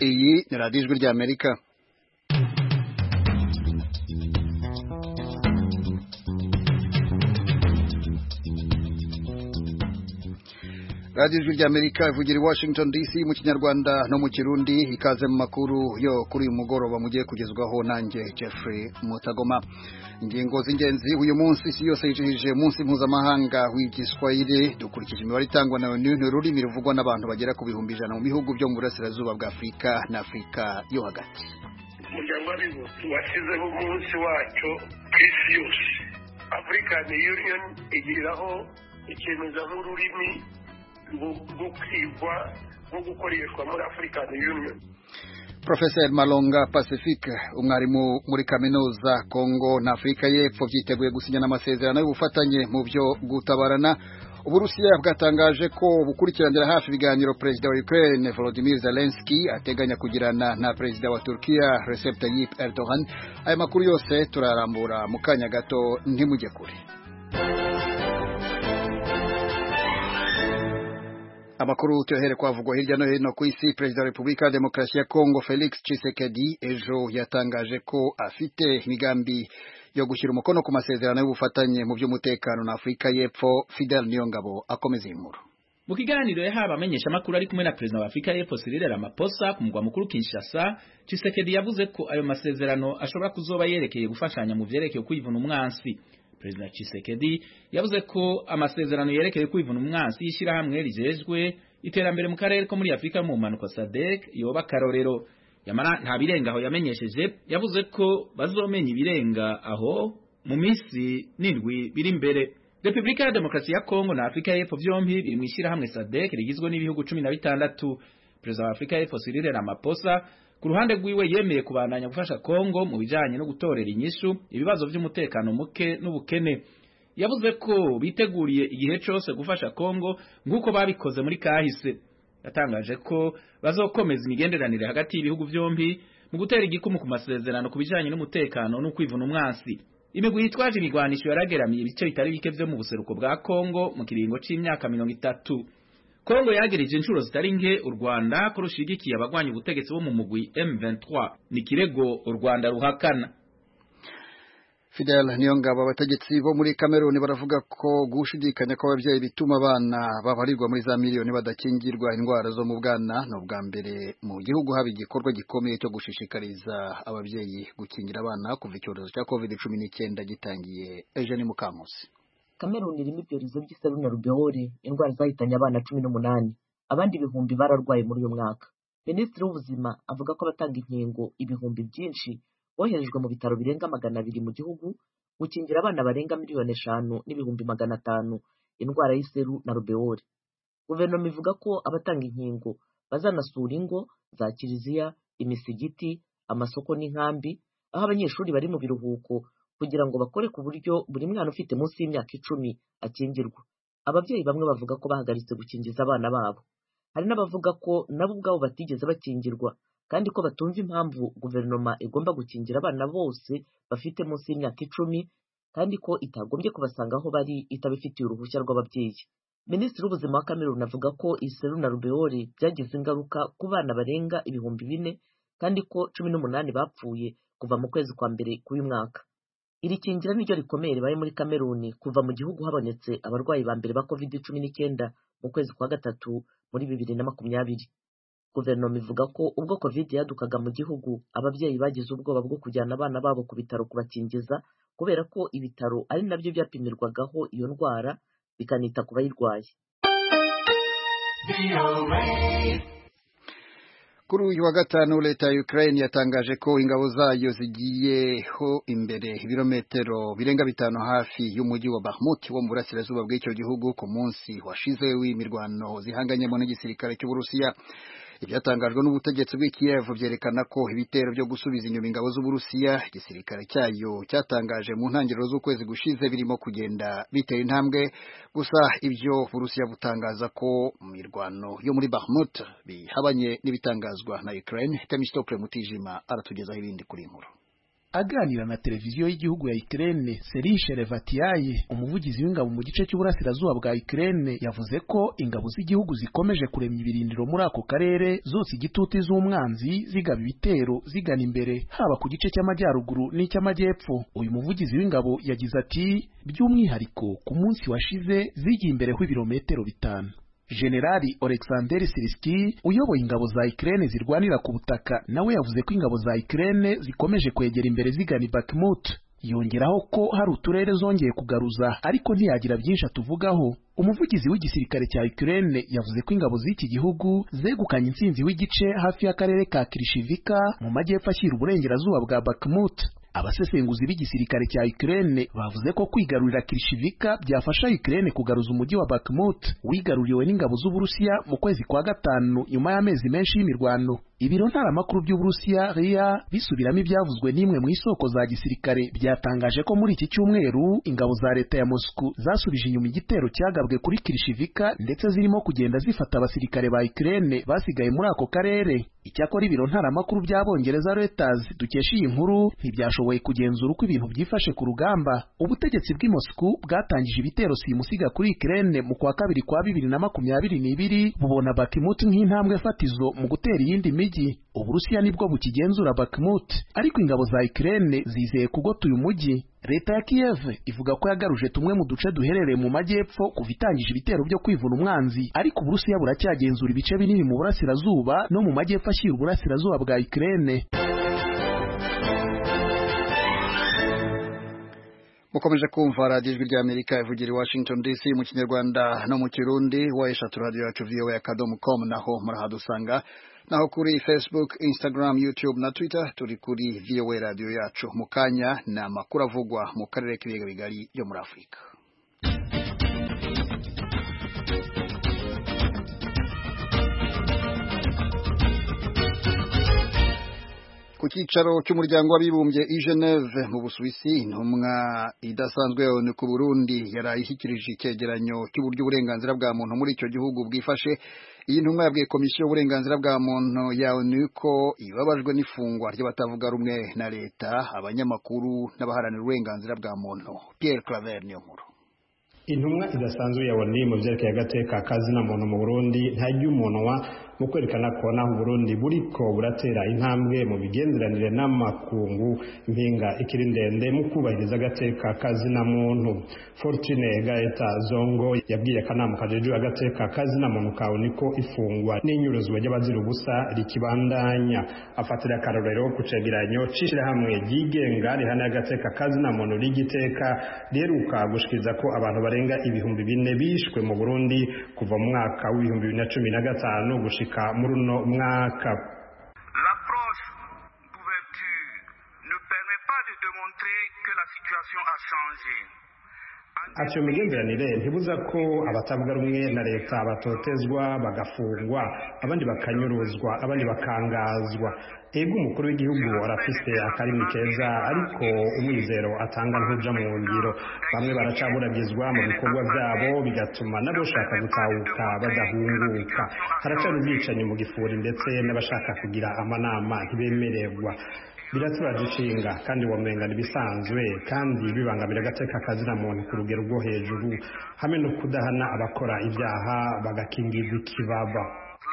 Iyi ni radiyo ijwi ry'Amerika. radiyo ijwi ry'Amerika ivugira i Washington DC mu Kinyarwanda no mu Kirundi. Ikaze mu makuru yo kuri uyu mugoroba mugiye kugezwaho nanjye Jeffrey Mutagoma. Ingingo z'ingenzi uyu munsi isi yose yijihije umunsi mpuzamahanga w'igiswahili. Dukurikije imibare itangwa na ONU, ururimi ruvugwa n'abantu bagera ku bihumbi 100 mu bihugu byo mu burasirazuba bwa Afurika na Afurika yo hagati. Umuryango w'abibumbye washyizeho umunsi wacyo ku isi yose. African Union igiraho ikintu nk'ururimi rwo kwigwa no gukoreshwa muri African Union. Professor Malonga Pacifique, umwarimu muri kaminuza Kongo na Afrika y'Epfo, byiteguye gusinyana amasezerano y'ubufatanye mu byo gutabarana. Uburusiya bwatangaje ko bukurikiranira hafi ibiganiro Perezida wa Ukraine Volodymyr Zelensky ateganya kugirana na Perezida wa Turkiya Recep Tayyip Erdogan. Aya makuru yose turarambura mu kanya gato, ntimujye kure. Amakuru tuyahere kwavugwa hirya no hino ku isi. Perezida wa Repubulika ya Demokarasi ya Kongo Felix Tshisekedi ejo yatangaje ko afite imigambi yo gushyira umukono ku masezerano y'ubufatanye mu by'umutekano na Afurika y'Epfo. Fidel Niyongabo akomeza inkuru. Mu kiganiro yahawe amenyesha makuru ari kumwe na Perezida wa Afurika y'Epfo Cyril Ramaphosa ku mugwa mukuru Kinshasa, Tshisekedi yavuze ko ayo masezerano ashobora kuzoba yerekeye gufashanya mu vyerekeye kwivuna umwansi. Perezida Tshisekedi yavuze ko amasezerano yerekeye kwivuna umwansi yishira hamwe rijejwe iterambere mu karere ko muri Afrika mu manuko SADC yoba karorero. Yamara nta birenga aho yamenyesheje, yavuze ko bazomenya ibirenga aho mu minsi n'indwi biri imbere. Repubulika ya Demokarasi ya Kongo na Afrika y'Epfo byombi biri mu ishira hamwe SADC rigizwe n'ibihugu 16. Perezida wa Afrika y'Epfo Cyril Ramaphosa ku ruhande rwiwe yemeye kubandanya gufasha Kongo mu bijanye no gutorera inyishu ibibazo by'umutekano muke n'ubukene. Yavuze ko biteguriye igihe cyose gufasha Kongo nk'uko babikoze muri kahise. Yatangaje ko bazokomeza imigenderanire hagati y'ibihugu byombi mu gutera igikumu ku masezerano ku bijanye n'umutekano no kwivuna umwansi. Imigwi yitwaje imigwanisho yarageramiye ibice bitari bike byo mu buseruko bwa Kongo mu kiringo c'imyaka 30. Kongo yagereje inshuro zitari nke u Rwanda ko rushigikiye abagwanya ubutegetsi bo mu mugwi M23. Ni kirego u Rwanda ruhakana. Fidel Niyongabo, abategetsi bo muri Cameroon baravuga ko gushidikanya ko abavyeyi bituma abana babarirwa muri za miliyoni badakingirwa indwara zo mu bwana no bwa mbere mu gihugu haba igikorwa gikomeye cyo gushishikariza abavyeyi gukingira abana kuva icyorezo cya COVID-19 gitangiye. Eugene Mukankusi. Cameroon irimo ibyorezo by'iseru na rubeole, indwara zahitanye abana 18, abandi ibihumbi bararwaye muri uyu mwaka. Minisitiri w'ubuzima avuga ko abatanga inkingo ibihumbi byinshi boherejwe mu bitaro birenga 200 mu gihugu gukingira abana barenga 5,500,000 indwara y'iseru na rubeole. Guverinoma ivuga ko abatanga inkingo bazanasura ingo za kiliziya, imisigiti, amasoko n'inkambi aho abanyeshuri bari mu biruhuko kugira ngo bakore ku buryo buri mwana ufite munsi y'imyaka 10 akingirwa. Ababyeyi bamwe bavuga ko bahagaritse gukingiza abana babo. Hari n'abavuga ko nabo ubwabo batigeze bakingirwa kandi ko batumva impamvu guverinoma igomba gukingira abana bose bafite munsi y'imyaka 10 kandi ko itagombye kubasanga aho bari itabifitiye uruhushya rw'ababyeyi. Minisitiri w'ubuzima wa Cameroon avuga ko iseru na rubeole byagize ingaruka ku bana barenga 4,000 kandi ko 18 bapfuye kuva mu kwezi kwa mbere k'uyu mwaka. Iri kingira niryo rikomeye ribaye muri Cameroon kuva mu gihugu habonetse abarwayi ba mbere ba COVID-19 mu kwezi kwa gatatu muri 2020. Guverinoma ivuga ko ubwo COVID yadukaga mu gihugu ababyeyi bagize ubwoba bwo kujyana abana babo ku bitaro kubakingiza kubera ko ibitaro ari nabyo byapimirwagaho iyo ndwara bikanita ku bayirwaye. Kuri uyu wa gatanu leta ya Ukraine yatangaje ko ingabo zayo zigiyeho imbere ibirometero birenga 5 hafi y'umujyi wa Bakhmut wo mu burasirazuba bw'icyo gihugu ku munsi washize w'imirwano zihanganyemo n'igisirikare cy'Uburusiya. Ibyatangajwe n'ubutegetsi bw'i Kiev byerekana ko ibitero byo gusubiza inyuma ingabo z'Uburusiya igisirikare cyayo cyatangaje mu ntangiriro z'ukwezi gushize birimo kugenda bitera intambwe. Gusa ibyo Uburusiya butangaza ko mirwano yo muri Bakhmut bihabanye n'ibitangazwa na Ukraine. Temistokle Mutijima aratugezaho ibindi kuri inkuru. aganira na televiziyo y'igihugu ya Ukraine, Serge Levatiaye, umuvugizi w'ingabo mu gice cy'uburasirazuba bwa Ukraine, yavuze ko ingabo z'igihugu zikomeje kuremya ibirindiro muri ako karere zose igituti z'umwanzi zigaba ibitero zigana imbere haba ku gice cy'amajyaruguru n'icy'amajyepfo. Uyu muvugizi w'ingabo yagize ati by'umwihariko ku munsi washize zigiye imbere hw'ibirometero 5. Generali Oleksandr Sirski uyoboye ingabo za Ukraine zirwanira ku butaka nawe yavuze ko ingabo za Ukraine zikomeje kwegera imbere zigana Bakhmut. Yongeraho ko hari uturere zongeye kugaruza ariko ntiyagira byinshi atuvugaho. Umuvugizi w'igisirikare cya Ukraine yavuze ko ingabo z'iki gihugu zegukanye intsinzi w'igice hafi y'akarere ka Krishivka mu majyepfo ashyira uburengerazuba bwa Bakhmut. Abasesenguzi b'igisirikare cya Ukraine bavuze ko kwigarurira Krishivka byafasha Ukraine kugaruza umujyi wa Bakhmut wigaruriwe n'ingabo z'Uburusiya mu kwezi kwa gatanu nyuma y'amezi menshi y'imirwano. Ibiro ntaramakuru by'Uburusiya RIA bisubiramo ibyavuzwe n'imwe mu isoko za gisirikare byatangaje ko muri iki cyumweru ingabo za leta ya Moscow zasubije inyuma igitero cyagabwe kuri Krishivka ndetse zirimo kugenda zifata abasirikare ba Ukraine basigaye muri ako karere. Icyakora ibiro ntaramakuru by'Abongereza Reuters dukesha iyi nkuru ntibyashoboye kugenzura uko ibintu byifashe ku rugamba. Ubutegetsi bw'i Moscow bwatangije ibitero simusiga kuri Ukraine mu kwa kabiri kwa 2022 bubona Bakhmut nk'intambwe fatizo mu gutera iyindi migi. Uburusiya nibwo bukigenzura Bakhmut ariko ingabo za Ukraine zizeye kugota uyu mujyi. Leta ya Kiev ivuga ko yagaruje tumwe mu duce duherereye mu majyepfo kuva itangije ibitero byo kwivuna umwanzi, ariko Uburusiya buracyagenzura ibice binini mu burasirazuba no mu majyepfo ashyira uburasirazuba bwa Ukraine. Mukomeje kumva radiyo ijwi ry'Amerika ivugira i Washington DC mu Kinyarwanda no mu Kirundi, wayeshatu radio yacu voa.com naho murahadusanga, naho kuri Facebook, Instagram, YouTube na Twitter turi kuri VOA radio yacu. Mukanya na makuru avugwa mu karere k'ibiyaga bigari yo muri Afurika. Ku cyicaro cy'umuryango w'abibumbye i Geneve mu Busuwisi, intumwa idasanzwe y'ONU ku Burundi yarayishyikirije icyegeranyo cy'uburyo uburenganzira bwa muntu muri icyo gihugu bwifashe. Iyi ntumwa yabwiye komisiyo y'uburenganzira bwa muntu ya ONU ko ibabajwe n'ifungwa ry'abatavuga rumwe na leta, abanyamakuru n'abaharanira uburenganzira bwa muntu. Pierre Claver niyo nkuru. Intumwa idasanzwe ya ONU mu byerekeye agateka kazina muntu mu Burundi ntajya umunwa mu kwerekana ko naho Burundi buriko buratera intambwe mu bigenderanire n'amakungu, impinga ikiri ndende mu kubahiriza agateka kazina muntu. Fortune Gaeta Zongo yabwiye akanama kajeje agateka kazina muntu ka ONU ko ifungwa n'inyuruzwa ry'abazira ubusa rikibandanya. Afatira akarorero ku cegeranyo c'ishirahamwe ryigenga rihana agateka kazina muntu rigiteka riheruka gushikiriza ko abantu barenga ibihumbi 4 bishwe mu Burundi kuva mu mwaka wa 2015 gushika muri uno mwaka. L'approche d'ouverture ne permet pas de démontrer que la situation a changé. Ati imigenderanire ntibuza ko abatavuga rumwe na leta batotezwa bagafungwa, abandi bakanyuruzwa, abandi bakangazwa. Ego umukuru w'igihugu arafise akarimi keza ariko umwizero atanga ntuja mu ngiro. Bamwe baracaburagizwa mu bikorwa byabo bigatuma n'abashaka gutahuka badahunguka. Haracari ubwicanyi mu gifuri ndetse n'abashaka kugira amanama ntibemererwa. Biraturaje ishinga kandi womenga nibisanzwe kandi bibangamira agateka kazina muntu ku rugero rwo hejuru, hamwe no kudahana abakora ibyaha bagakingirwa ikibaba.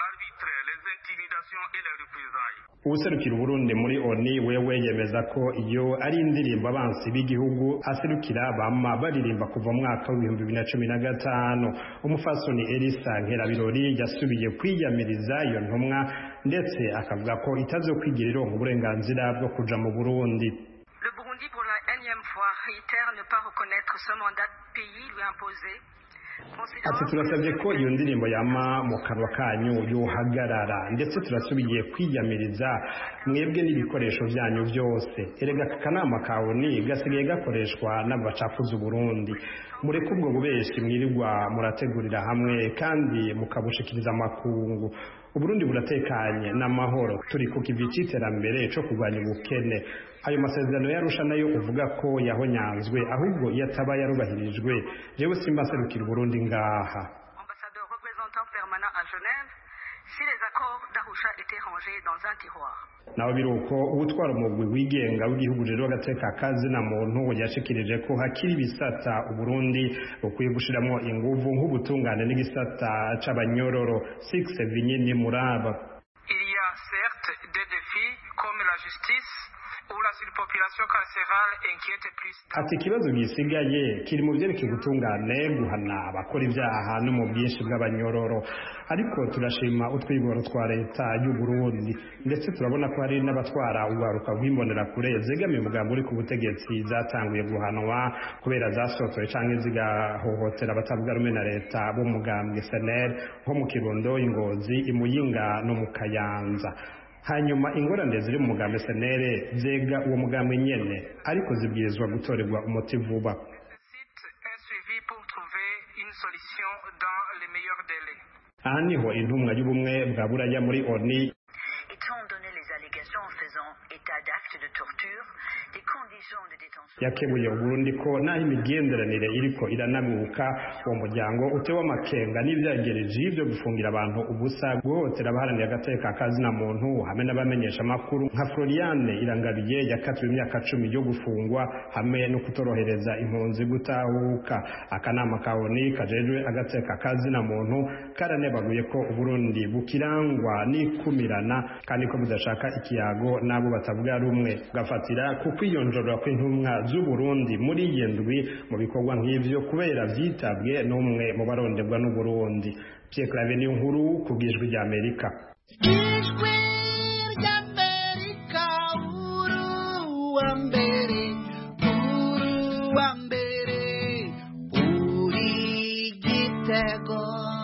Userukira Burundi muri ONU wewe yemeza ko iyo ari indirimbo abansi b'igihugu aserukira bama baririmba kuva mwaka wa 2015. Umufasoni Elisa Nkerabirori yasubiye kwiyamiriza iyo ntumwa ndetse akavuga ko itazokwigira uburenganzira bwo kuja mu Burundi. Le Burundi pour la énième fois réitère ne pas reconnaître ce mandat pays lui imposé. Ati turasabye ko iyo ndirimbo yama mu kanwa kanyu yohagarara ndetse turasubiye kwiyamiriza mwebwe n'ibikoresho byanyu byose. Erega akanama ka ONU gasigaye gakoreshwa n'abacafuza Burundi. Mureke ubwo bubeshi mwirirwa murategurira hamwe kandi mukabushikiriza amakungu. Uburundi buratekanye n'amahoro, turi ku kivi c'iterambere cyo kurwanya ubukene. Ayo masezerano yarusha nayo uvuga ko yahonyanzwe ahubwo yataba yarubahirijwe. Jewe simba serukira Burundi ngaha. Ambassadeur représentant permanent à Genève, si les accords d'Arusha étaient rangés dans un tiroir. naho biruko ubutwara umugwi wigenga w'igihugu rero agateka kazi na muntu yashikirije ko hakiri bisata Uburundi ukwiye gushiramo inguvu nk'ubutungane n'igisata c'abanyororo 6 Vinyini Muraba. Il y a certes des défis comme la justice ou la surpopulation carcérale inquiète plus. Ati ikibazo gisigaye kiri mu byerekeye gutungane guhana abakora ibyaha no mu bwinshi bw'abanyororo, ariko turashima utwigoro twa leta y'u Burundi ndetse turabona ko hari n'abatwara ugaruka rw'imbonera kure zegamiye umugambi uri ku butegetsi zatanguye guhanwa kubera zasotoye canke zigahohotera abatavuga rumwe na leta bo mugambwe SNL nko mu Kirundo, Ingozi, Imuyinga no mu Kayanza. Hanyuma ingorane ziri mu mugambi SNL zega uwo mugambi nyene ariko zibwirizwa gutorerwa umuti vuba. Aha niho intumwa y'ubumwe bwa Buraya muri ONU yakebuye Burundi ko naho imigenderanire iriko iranaguka uwo muryango utewe amakenga n'ivyagereje ivyo gufungira abantu ubusa, guhotera abaharanira agateka kazi na muntu hamwe n'abamenyesha makuru nka Floriane Irangabiye yakatiwe imyaka 10 yo gufungwa hamwe no kutorohereza impunzi gutahuka. Akanama ka ONU kajejwe agateka kazi na muntu karanebaguye ko Burundi bukirangwa n'ikumirana kandi ko budashaka ikiyago nabo batavuga rumwe, gafatira ku kwiyonjora kw'intumwa z'u Burundi muri yendwi mu bikorwa nk'ivyo kubera vyitabwe n'umwe mu baronderwa n'u Burundi. Pierre Claver Niyonkuru kubwijwi rya Amerika. Ijwi rya Amerika uri Gitego.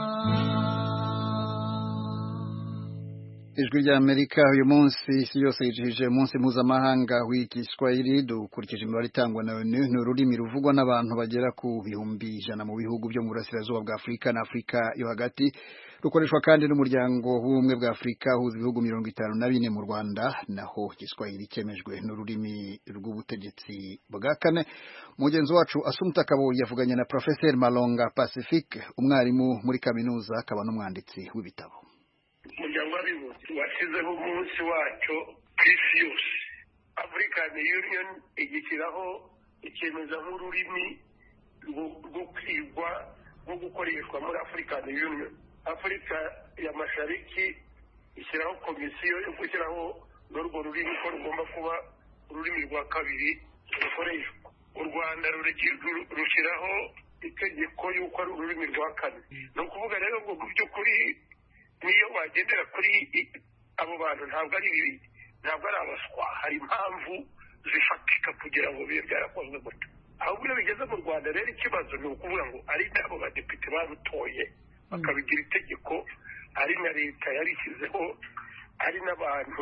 Ijwi rya Amerika uyu munsi isi yose yijihije umunsi mpuzamahanga w'igiswahili dukurikije imibare itangwa na ONU. Ni ururimi ruvugwa n'abantu bagera ku bihumbi 100 mu bihugu byo mu burasirazuba bwa Afurika na Afurika yo hagati. Rukoreshwa kandi n'umuryango w'ubumwe bwa Afurika uhuza ibihugu 54 mu Rwanda, naho igiswahili cyemejwe n'ururimi rw'ubutegetsi bwa kane. Mugenzi wacu Asumta Kabo yavuganye na Professeur Malonga Pacifique, umwarimu muri kaminuza akaba n'umwanditsi w'ibitabo. Umuryango w'abibumbye washyizeho umunsi wacyo ku isi yose. African Union igishyiraho ikemeza nk'ururimi rwo kwigwa rwo gukoreshwa muri African Union. Afurika ya Mashariki ishyiraho komisiyo yo gushyiraho n'urwo rurimi ko rugomba kuba ururimi rwa kabiri rukoreshwa. U Rwanda rushyiraho itegeko y'uko ari ururimi rwa kane. Ni ukuvuga rero ngo mu by'ukuri niyo wagendera kuri abo bantu ntabwo ari abaswa, hari impamvu zifatika kugira ngo bibe byarakozwe gutyo. ahubwo iyo bigeze mu Rwanda rero ikibazo ni ukuvuga ngo ari n'abo badepite babutoye bakabigira itegeko, ari na leta yarishyizeho, ari n'abantu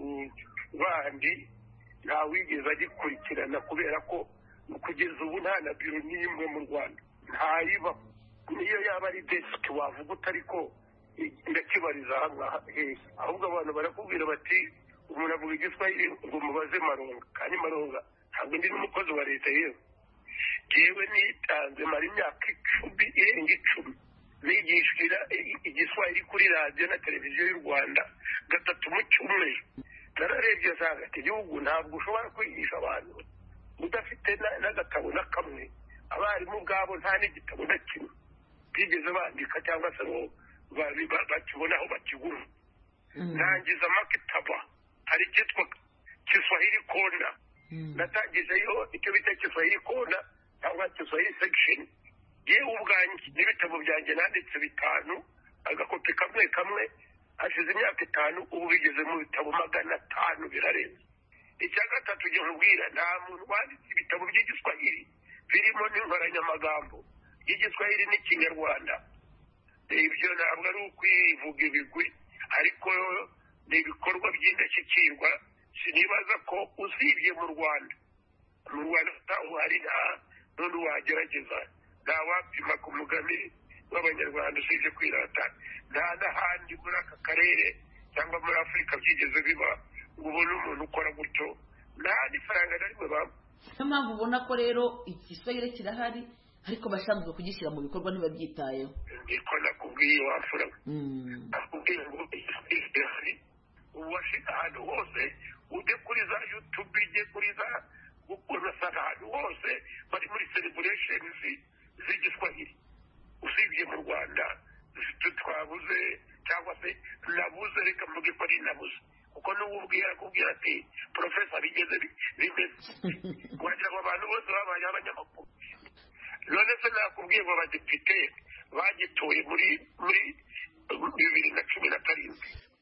bandi ntawigeze agikurikirana kubera ko kugeza ubu nta na biro n'imwe mu Rwanda ntayiba. Niyo yaba ari desk wavuga utari ko ndakibariza aha hehe, ahubwo abantu barakubwira bati umuntu avuga igiswahili ngo mubaze Maronga, kandi Maronga ntabwo ndi n'umukozi wa leta yewe. Yewe nitanze mara imyaka 10 irenga 10 nigishira igiswahili kuri radio na televiziyo y'u Rwanda 3 mu cyumweru. Nararebye nsanga igihugu ntabwo ushobora kwigisha abantu udafite n'agatabo na kamwe. Abarimu bwabo nta n'igitabo na kimwe bigeze bandika cyangwa se ngo bakibona aho bakigura. Nangiza makitaba hari cyitwa Kiswahili Kona, natangizeyo icyo bita Kiswahili Kona cyangwa Kiswahili section. Yewe ubwanjye n'ibitabo byanjye nanditse 5, agakopi kamwe hashize imyaka 5, ubu bigeze mu bitabo 500 birarenze. Icya gatatu cyo nkubwira, nta muntu wanditse ibitabo by'igiswahili birimo n'inkoranyamagambo y'igiswahili n'ikinyarwanda. Ibyo ntabwo ari ukwivuga ibigwi, ariko ni ibikorwa by'indashyikirwa. Sinibaza ko usibye mu Rwanda hari n'undi wagerageza, nta wapima ku mugani w'abanyarwanda usibye kwirata. Nta n'ahandi muri aka karere cyangwa muri Afurika byigeze biba ngo ubone umuntu ukora gutyo, nta n'ifaranga na rimwe baba. Niyo mpamvu ubona ko rero igiswahili kirahari, ariko bashinzwe kugishyira mu bikorwa ntibabyitayeho. Niko nakubwiye wafura. Nakubwiye ngo igiswahili kirahari ahantu hose ujye kuri za YouTube, ujye kuri za urasanga ahantu hose bari muri celebration z'igiswahili, usibye mu Rwanda twabuze cyangwa se nabuze, reka mvuge ko ari nabuze, kuko n'ububwira akubwira ati profesa bigeze bimeze wagira ngo abantu bose babaye abanyamakuru. None se nakubwiye ngo abadepite bagituye muri 2017.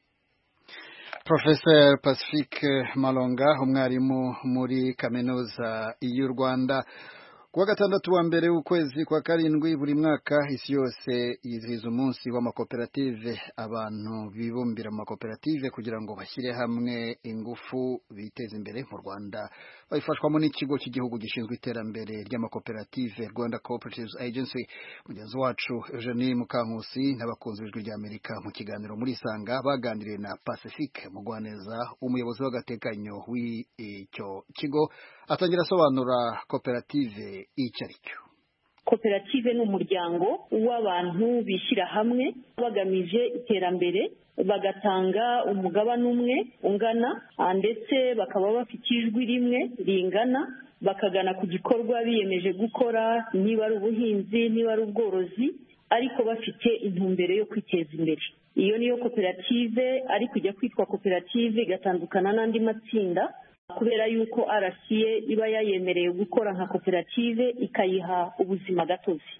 Professor Pacifique Malonga, umwarimu muri kaminuza y'u Rwanda. Kuwa gatandatu wa mbere w'ukwezi kwa karindwi buri mwaka isi yose yizihiza umunsi w'amakoperative. Abantu bibumbira mu makoperative kugira ngo bashyire hamwe ingufu biteze imbere. Mu Rwanda babifashwamo n'ikigo cy'igihugu gishinzwe iterambere ry'amakoperative, Rwanda Cooperatives Agency. Mugenzi wacu Eugenie Mukankusi n'abakunzi b'Ijwi ry'Amerika mu kiganiro muri Sanga baganiriye na Pacifique Mugwaneza, umuyobozi w'agateganyo w'icyo kigo, atangira asobanura koperative icyo ari cyo. Koperative ni umuryango w'abantu bishyira hamwe bagamije iterambere, bagatanga umugabane umwe ungana, ndetse bakaba bafite ijwi rimwe ringana, bakagana ku gikorwa biyemeje gukora, niba ari ubuhinzi, niba ari ubworozi, ariko bafite intumbero yo kwiteza imbere. Iyo niyo koperative, ariko ijya kwitwa koperative igatandukana n'andi matsinda kubera yuko RCA iba yayemereye gukora nka koperative, ikayiha ubuzima gatozi.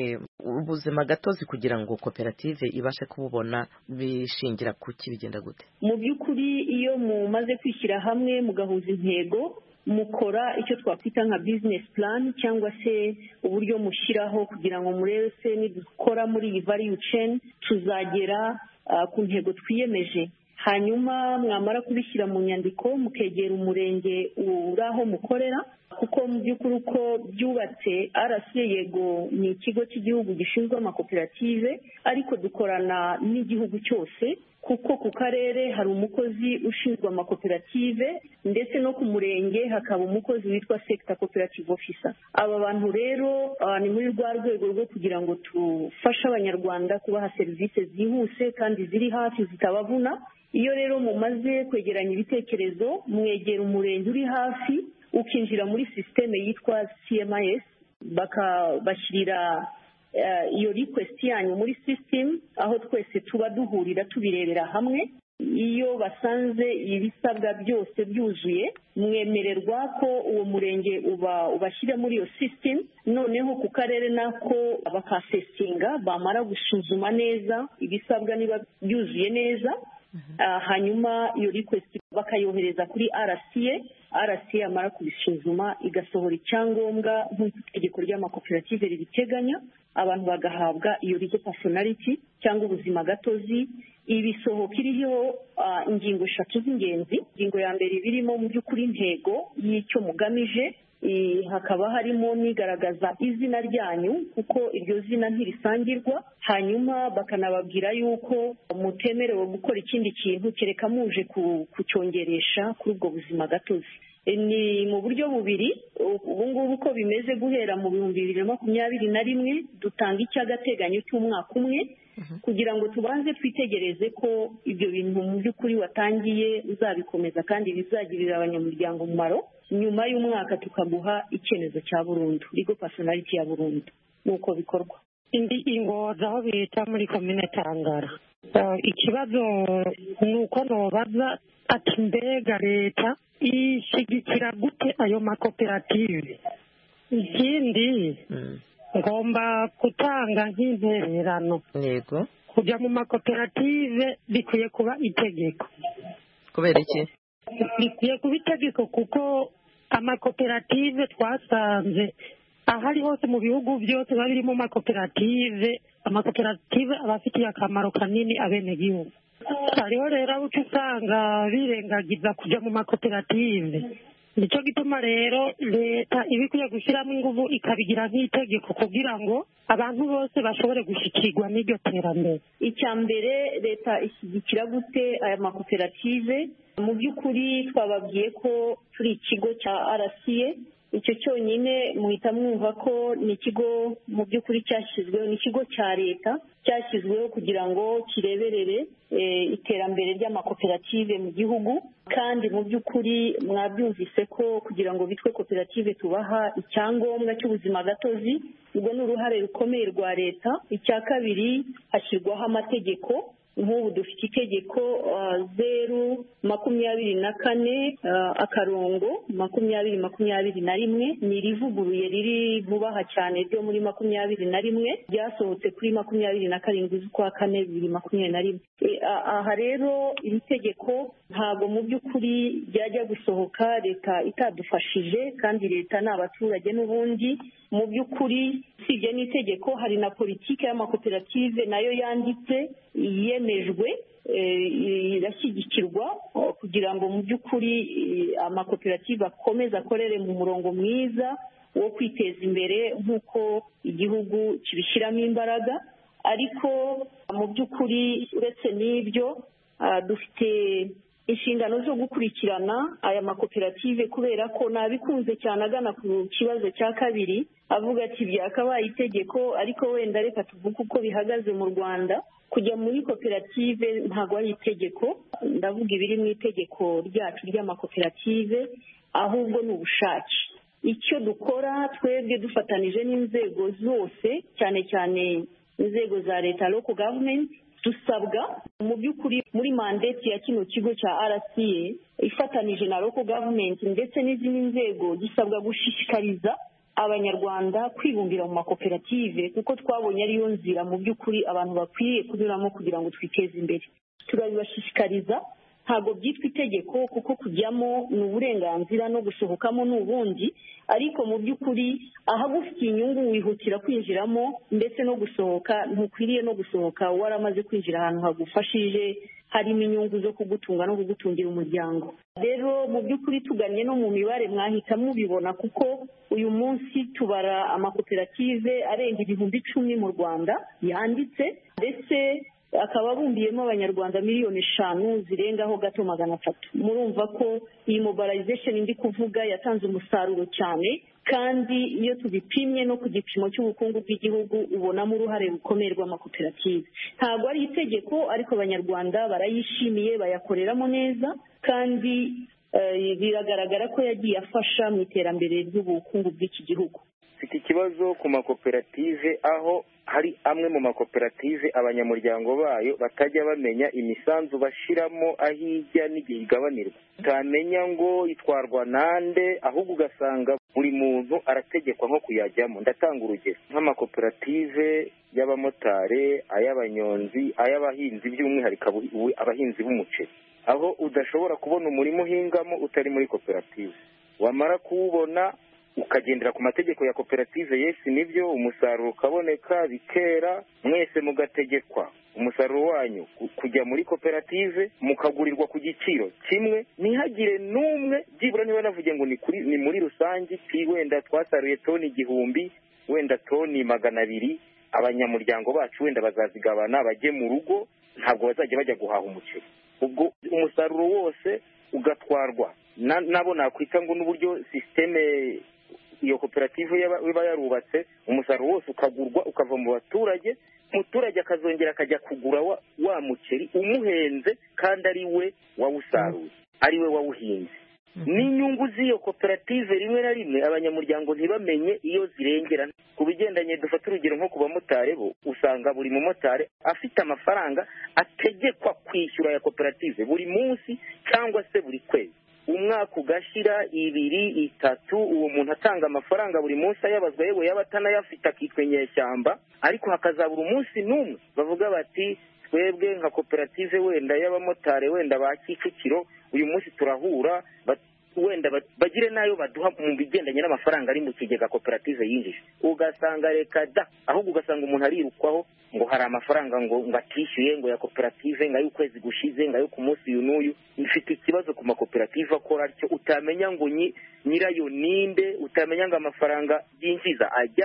Ubuzima gatozi kugira ngo koperative ibashe kububona bishingira ku kibigenda gute? Mu by'ukuri iyo mumaze kwishyira hamwe mugahuza intego, mukora icyo twakwita nka business plan, cyangwa se uburyo mushyiraho kugira ngo murebe se nidukora muri iyi value chain tuzagera ku ntego twiyemeje. Hanyuma mwamara kubishyira mu nyandiko mukegera umurenge uraho mukorera, kuko mu by'ukuri uko byubatse RCA yego ni ikigo cy'igihugu gishinzwe amakoperative, ariko dukorana n'igihugu cyose, kuko ku karere hari umukozi ushinzwe amakoperative, ndetse no ku murenge hakaba umukozi witwa sector cooperative officer. Aba bantu rero ni muri rwa rwego rwo kugira ngo tufashe abanyarwanda kubaha serivisi zihuse kandi ziri hafi zitabavuna. Iyo rero mumaze kwegeranya ibitekerezo, mwegera umurenge uri hafi, ukinjira muri systeme yitwa CMIS, bakabashyirira iyo request yanyu muri system, aho twese tuba duhurira tubirebera hamwe. Iyo basanze ibisabwa byose byuzuye, mwemererwa ko uwo murenge ubashyira muri iyo system, noneho ku karere nako bakasestinga, bamara gusuzuma neza ibisabwa niba byuzuye neza. Hanyuma iyo request bakayohereza kuri RCA amara kubisuzuma igasohora icyangombwa nk'uko itegeko ry'amakoperative ribiteganya, abantu bagahabwa iyo legal personality cyangwa ubuzima gatozi. Ibisohoka iriho ingingo 3 z'ingenzi. Ingingo ya mbere birimo mu by'ukuri intego y'icyo mugamije, hakaba harimo nigaragaza izina ryanyu, kuko iryo zina ntirisangirwa. Hanyuma bakanababwira yuko mutemerewe gukora ikindi kintu kereka muje kucyongeresha kuri ubwo buzima gatozi. Ni mu buryo bubiri. Ubu ngubu uko bimeze guhera mu 2021 dutanga icy'agateganyo cy'umwaka umwe, kugira ngo tubanze twitegereze ko ibyo bintu mu by'ukuri watangiye uzabikomeza kandi bizagirira abanyamuryango umumaro. Nyuma y'umwaka tukaguha icyemezo cya burundu, legal personality ya burundu. Nuko bikorwa. Indi ingoza aho bita muri komine Tangara. Ikibazo nuko nobaza ati mbega leta ishigikira gute ayo makoperative? Ikindi ngomba gutanga nk'intererano. Yego. Kujya mu makoperative bikwiye kuba itegeko. Kubera iki? Bikwiye kuba itegeko kuko amakoperative twasanze ahari hose mu bihugu byose babiri mu amakoperative abafitiye akamaro kanini abenegihugu. Hariho rero abo usanga birengagiza kujya mu makoperative. Nicyo gituma rero leta ibikwiye gushyiramo ingufu ikabigira nk'itegeko kugira ngo abantu bose bashobore gushyikirwa n'iryo terambere. Icya mbere, leta ishyigikira gute aya makoperative? Mu by'ukuri twababwiye ko turi ikigo cya RCA, icyo cyonyine muhita mwumva ko ni ikigo mu by'ukuri cyashyizweho, ni ikigo cya leta cyashyizweho kugira ngo kireberere iterambere ry'amakoperative mu gihugu. Kandi mu by'ukuri mwabyumvise ko kugira ngo bitwe koperative tubaha icyangombwa cy'ubuzima gatozi, ubwo ni uruhare rukomeye rwa leta. icya kabiri, hashyirwaho amategeko. Nk'ubu dufite itegeko 024/2021 ni rivuguruye riri vubaha cyane ryo muri 2021 ryasohotse kuri 27/4/2021. Aha rero iri tegeko ntabwo mu by'ukuri ryajya gusohoka leta itadufashije, kandi leta ni abaturage n'ubundi. Mu by'ukuri usibye n'itegeko hari na politiki y'amakoperative nayo yanditse yemejwe, irashyigikirwa kugira ngo mu by'ukuri amakoperative akomeze akorere mu murongo mwiza wo kwiteza imbere nk'uko igihugu kibishyiramo imbaraga. Ariko mu by'ukuri uretse n'ibyo dufite inshingano zo gukurikirana aya makoperative, kubera ko nabikunze cyane agana ku kibazo cya kabiri avuga ati byakabaye itegeko, ariko wenda reka tuvuge uko bihagaze mu Rwanda. Kujya muri koperative ntabwo ari itegeko, ndavuga ibiri mu itegeko ryacu ry'amakoperative, ahubwo ni ubushake. Icyo dukora twebwe dufatanije n'inzego zose, cyane cyane inzego za leta, local government, dusabwa mu by'ukuri muri mandate ya kino kigo cya RCA ifatanije na local government ndetse n'izindi nzego, dusabwa gushishikariza abanyarwanda kwibumbira mu makoperative, kuko twabonye ariyo nzira mu by'ukuri abantu bakwiye kunyuramo kugira ngo twiteze imbere. Turabibashishikariza, ntabwo byitwa itegeko kuko kujyamo ni uburenganzira no gusohokamo ni ubundi, ariko mu by'ukuri ahagufitiye inyungu wihutira kwinjiramo, ndetse no gusohoka ntukwiriye no gusohoka waramaze kwinjira ahantu hagufashije harimo inyungu zo kugutunga no kugutungira umuryango. Rero mu by'ukuri tuganye no mu mibare mwahita mubibona, kuko uyu munsi tubara amakoperative arenga 10,000 mu Rwanda yanditse, ndetse akaba abumbiyemo abanyarwanda 5,000,000 zirengaho gato 300. Murumva ko iyi mobilization ndi kuvuga yatanze umusaruro cyane, kandi iyo tubipimye no ku gipimo cy'ubukungu bw'igihugu ubonamo uruhare rukomeye rw'amakoperative. Ntabwo ari itegeko, ariko abanyarwanda barayishimiye, bayakoreramo neza, kandi biragaragara ko yagiye afasha mu iterambere ry'ubukungu bw'iki gihugu. Mfite ikibazo ku makoperative, aho hari amwe mu makoperative abanyamuryango bayo batajya bamenya imisanzu bashiramo aho ijya n'igihe igabanirwa, utamenya ngo itwarwa nande, ahubwo ugasanga buri muntu arategekwa nko kuyajyamo. Ndatanga urugero nk'amakoperative y'abamotari, ay'abanyonzi, ay'abahinzi, by'umwihariko abahinzi b'umuceri, aho udashobora kubona umurimo uhingamo utari muri koperative. Wamara kuwubona ukagendera ku mategeko ya koperative, yesi nibyo, umusaruro ukaboneka bikera, mwese mugategekwa umusaruro wanyu kujya muri koperative, mukagurirwa ku giciro kimwe, ntihagire n'umwe byibura niba navuge ngo ni muri rusange, wenda twasaruye toni 1,000, wenda toni 200, abanyamuryango bacu wenda bazazigabana bajye mu rugo, ntabwo bazajya bajya guhaha umuceri. Ubwo umusaruro wose ugatwarwa nabo nakwita ngo n'uburyo systeme iyo koperative iba yarubatse, umusaruro wose ukagurwa ukava mu baturage, umuturage akazongera akajya kugura wa muceri umuhenze, kandi ari we wawusaruye, ari we wawuhinze. N'inyungu z'iyo koperative rimwe na rimwe abanyamuryango ntibamenye iyo zirengera. Ku bigendanye, dufata urugero nko ku bamotari, bo usanga buri mumotari afite amafaranga ategekwa kwishyura ya koperative buri munsi cyangwa se buri kwezi. Umwaka ugashira 2, 3, uwo muntu atanga amafaranga buri munsi ayabazwa, yewe yaba atanayafite akitwa inyeshyamba, ariko hakazabura umunsi n'umwe bavuga bati twebwe nka koperative wenda y'abamotari wenda ba Kicukiro uyu munsi turahura, wenda bagire nayo baduha mu bigendanye n'amafaranga ari mu kigega koperative yinjije. Ugasanga reka da, ahubwo ugasanga umuntu arirukwaho ngo hari amafaranga ngo atishyuye ngo ya koperative, ngo ay'ukwezi gushize, ngo ayo ku munsi uyu n'uyu. Mfite ikibazo ku makoperative akora atyo, utamenya ngo nyirayo ninde, utamenya ngo amafaranga yinjiza ajya he,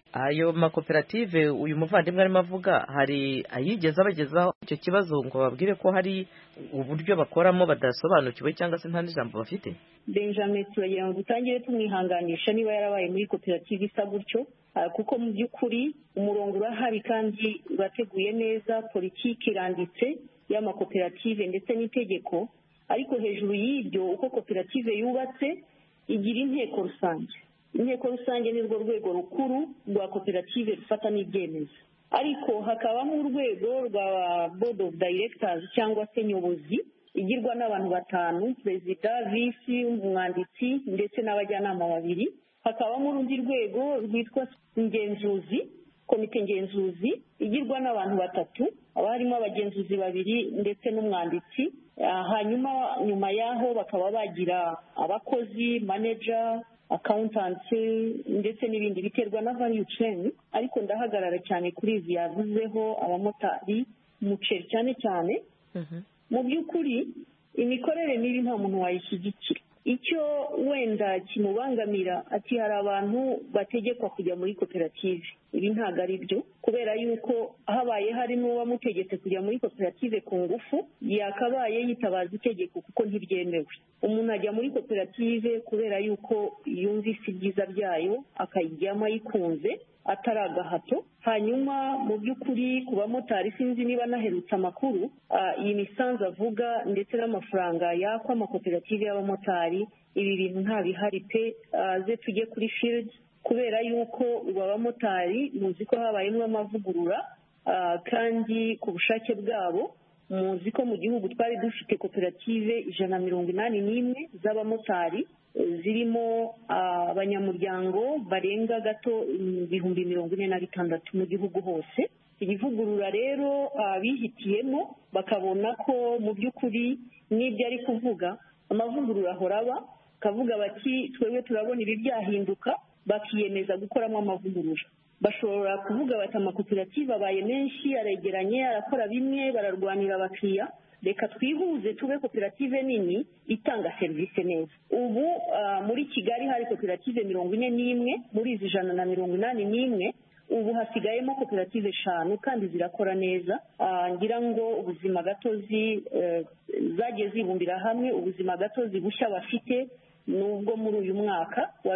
ayo makoperative uyu muvandimwe arimo avuga hari ayigeze abagezaho icyo kibazo ngo babwire ko hari uburyo bakoramo badasobanukiwe cyangwa se nta n'ijambo bafite? Benjamin turagira ngo dutangire tumwihanganisha niba yarabaye muri koperative isa gutyo, kuko mu by'ukuri umurongo urahari kandi urateguye neza, politiki iranditse y'amakoperative ndetse n'itegeko, ariko hejuru y'ibyo uko koperative yubatse igira inteko rusange. Inteko rusange ni rwo rwego rukuru rwa koperative rufata n'ibyemezo, ariko hakabamo urwego rwa board of directors cyangwa se nyobozi igirwa n'abantu 5, perezida, visi, umwanditsi ndetse n'abajyanama 2. Hakabamo urundi rwego rwitwa ingenzuzi, komite ngenzuzi igirwa n'abantu 3, haba harimo abagenzuzi 2 ndetse n'umwanditsi. Hanyuma nyuma yaho bakaba bagira abakozi, manager, accountant ndetse n'ibindi biterwa na value chain, ariko ndahagarara cyane kuri izi yavuzeho abamotari, umuceri cyane cyane. Mu by'ukuri imikorere mibi nta muntu wayishyigikira. Icyo wenda kimubangamira ati hari abantu bategekwa kujya muri koperative, ibi ntabwo ari byo, kubera yuko habaye hari n'uwamutegetse kujya muri koperative ku ngufu yakabaye yitabaza itegeko kuko ntibyemewe. Umuntu ajya muri koperative kubera yuko yumvise ibyiza byayo akayijyamo ayikunze atari agahato. Hanyuma mu by'ukuri ku bamotari sinzi niba naherutse amakuru, iyi misanzu avuga ndetse n'amafaranga yakwa amakoperative y'abamotari, ibi bintu nta bihari pe. Ze tujye kuri field, kubera yuko ubu abamotari muzi ko habayemo amavugurura, kandi ku bushake bwabo muzi ko mu gihugu twari dufite koperative 181 z'abamotari zirimo abanyamuryango barenga gato 46,000 mu gihugu hose. Irivugurura rero bihitiyemo bakabona ko mu by'ukuri n'ibyo ari kuvuga amavugurura ahoraba, kavuga bati twebwe turabona ibi byahinduka, bakiyemeza gukoramo amavugurura. Bashobora kuvuga bati amakoperative abaye menshi, aregeranye, arakora bimwe, bararwanira abakiriya, reka twihuze tube koperative nini itanga serivisi neza. Ubu muri Kigali hari koperative 41, muri izi 181 ubu hasigayemo koperative 5 kandi zirakora neza. Ngira ngo ubuzima gatozi zagiye zibumbira hamwe, ubuzima gatozi bushya bafite nubwo muri uyu mwaka wa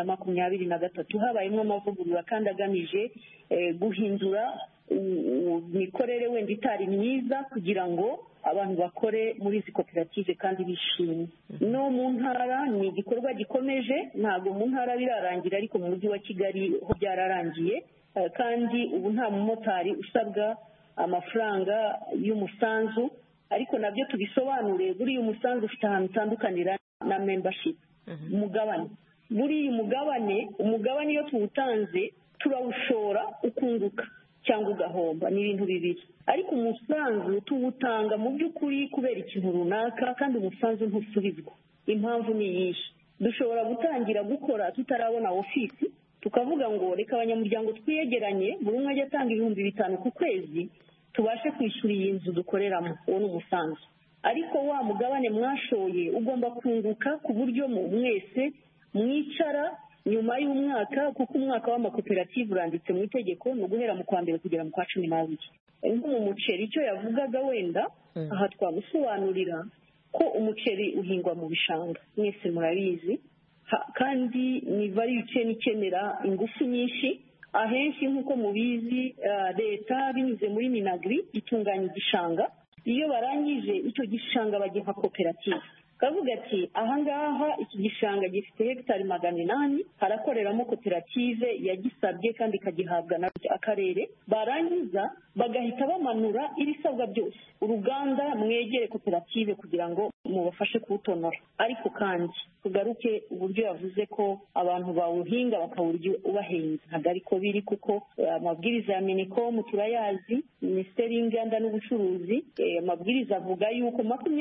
2023 habayemo amavugurura kandi agamije guhindura imikorere wenda itari myiza kugira ngo abantu bakore muri izi koperative kandi bishimye. No mu ntara ni igikorwa gikomeje, ntabwo mu ntara birarangira, ariko mu mujyi wa Kigali ho byararangiye, kandi ubu nta mumotari usabwa amafaranga y'umusanzu, ariko nabyo tubisobanure. Buriya umusanzu ufite ahantu utandukanira na membership, umugabane. Buriya umugabane iyo tuwutanze turawushora ukunguka cyangwa ugahomba, ni ibintu bibiri. Ariko umusanzu tuwutanga mu by'ukuri kubera ikintu runaka, kandi umusanzu ntusubizwa. Impamvu ni iyihe? Dushobora gutangira gukora tutarabona ofisi, tukavuga ngo reka abanyamuryango twiyegeranye, buri umwe ajya atanga 5,000 ku kwezi, tubashe kwishyura iyi nzu dukoreramo. Uwo ni umusanzu. Ariko wa mugabane mwashoye ugomba kunguka ku buryo mwese mwicara nyuma y'umwaka, kuko umwaka w'amakoperative uranditse mu itegeko, no guhera mu kwa mbere kugera mu kwa 12. Nko mu muceri icyo yavugaga wenda aha twamusobanurira ko umuceri uhingwa mu bishanga, mwese murabizi, kandi ni value chain ikenera ingufu nyinshi. Ahenshi nk'uko mubizi leta binyuze muri Minagri itunganya igishanga, iyo barangije icyo gishanga bagiha koperative, kavuga ati ahangaha iki gishanga gifite hegitari 800, harakoreramo koperative yagisabye kandi kagihabwa na akarere. Barangiza bagahita bamanura ibisabwa byose, uruganda mwegere koperative kugira ngo mubafashe kuwutonora. Ariko kandi tugaruke uburyo yavuze ko abantu bawuhinga bakawurya ubahenze, ntabwo ariko biri, kuko amabwiriza ya Minicom turayazi, Minisiteri y'Inganda n'Ubucuruzi, amabwiriza avuga yuko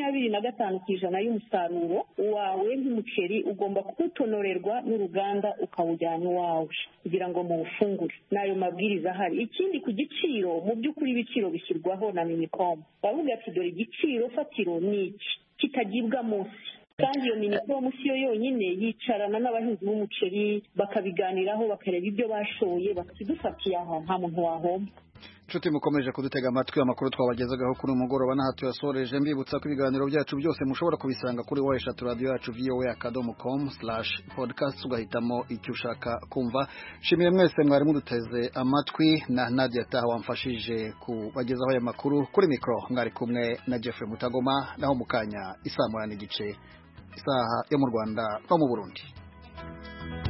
25% y'umusaruro wawe nk'umuceri ugomba kuwutonorerwa n'uruganda ukawujyana iwawe kugira ngo muwufungure. N'ayo mabwiriza ahari. Ikindi ku giciro, mu by'ukuri ibiciro bishyirwaho na Minicom, bavuga ati dore igiciro fatiro ni iki kitagibwa munsi. kandi iyo minicom si yo yonyine yicarana n'abahinzi b'umuceri bakabiganiraho bakareba ibyo bashoye bakidufatiye aha nta muntu wahomba. Nshuti mukomeje kudutega amatwi amakuru twabagezagaho kuri umugoroba n'aha tuyasoreje mbibutsa ko ibiganiro byacu byose mushobora kubisanga kuri radio yacu voa.com/podcast ugahitamo icyo ushaka kumva. Shimiye mwese mwari muduteze amatwi na Nadia Taha wamfashije kubagezaho aya makuru kuri mikro mwari kumwe na Jeffrey Mutagoma naho mukanya isaha 8:30 isaha yo mu Rwanda no mu Burundi.